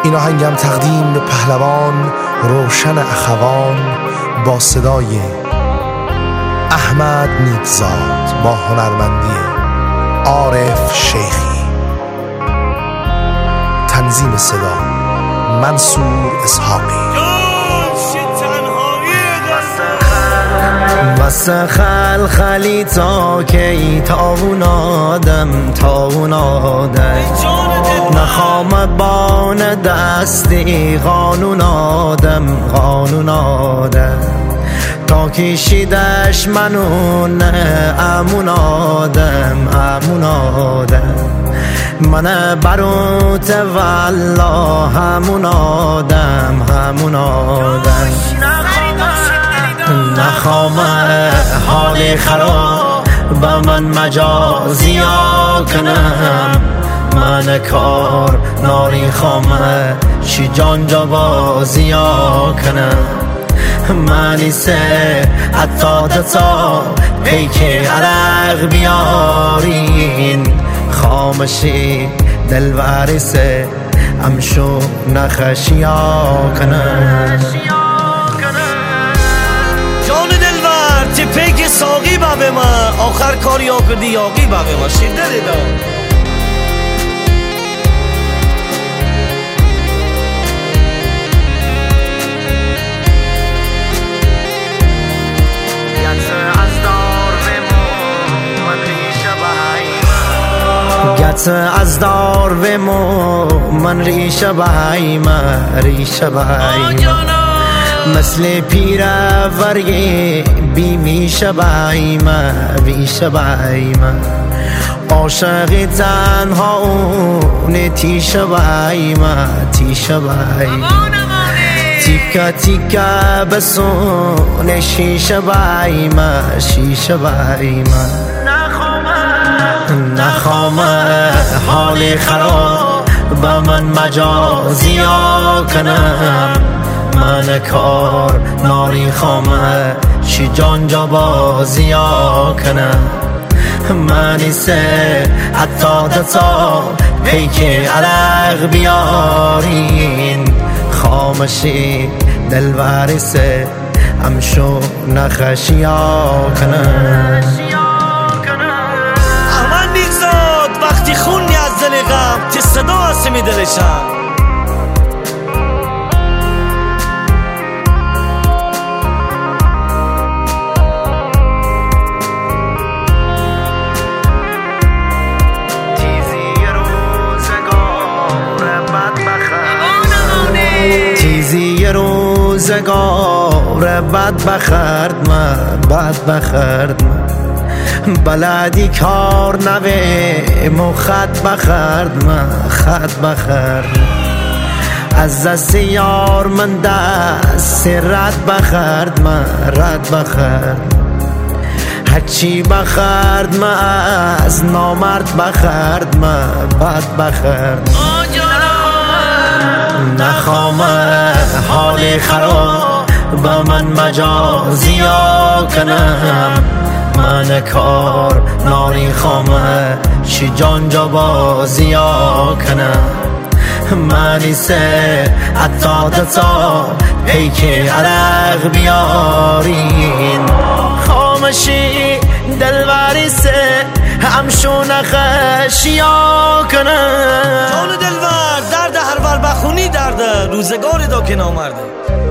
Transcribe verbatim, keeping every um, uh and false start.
این آهنگم تقدیم به پهلوان روشن اخوان با صدای احمد نیکزاد با هنرمندی عارف شیخی. تنظیم صدا منصور اسحاقی. واسه خل خلی تا کی تاون آدم تاون آدم نخوام بان دستی قانون آدم قانون آدم تا کشیدش منون امون آدم امون آدم من بروت والله همون آدم همون آدم نخوام حال خراب با من مجازیا کنم من کار ناری خامه چی جان جا بازیا کنم منی سه حتی دتا پیک عرق بیارین خامشی دلوری سه امشو نخشیا کنم چه پیک ساقی با به من آخر کاری ها کردی یاقی با به من شده دیدا گت از دار و مو من ریشه بایما ریشه بایما مثل پیره ورگی بی میشه بایما بیشه بایما عاشق تنها اون تیشه بایما تیشه بایما تیکه تیکه بسون شیشه بایما شیشه بایما نخوام حال خراب با من مجازیا کنم من کار ناری خامه چی جان جا بازیا کنم منی سه حتی دتا پیک عرق بیارین خامشی دلوری سه امشو نخشیا کنم احمد نیکزاد وقتی خونی از دل غم چه صدا هستی می دلشم روزگار بد بخرد من بد بخرد من بلدی کار نوه مو خط بخرد من خط بخرد از دست یار من دست رد بخرد من رد بخرد هرچی بخرد من از نامرد بخرد من بد بخرد نخوام حال خراب با من مجازیا کنم من کار ناری خامه چی جان جا بازیا کنم منی سه حتی دتا پیک عرق بیارین خامشی دلوری سه همشو نخشیا کنم جان دلور درد هر ور بخونی درده روزگاری دا که نامرده